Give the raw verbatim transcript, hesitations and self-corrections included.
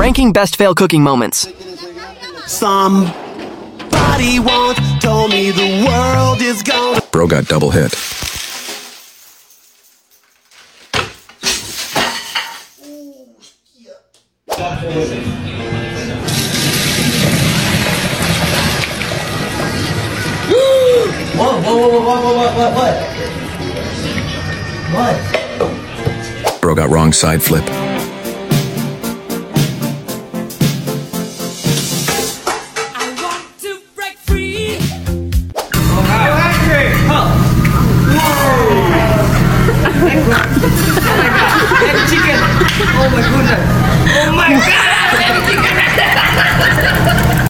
Ranking best fail cooking moments. Somebody once told me the world is gonna. Bro got double hit. Whoa, whoa, whoa, whoa, whoa, what, what, what? What? Bro got wrong side flip. Oh my goodness! Oh my god!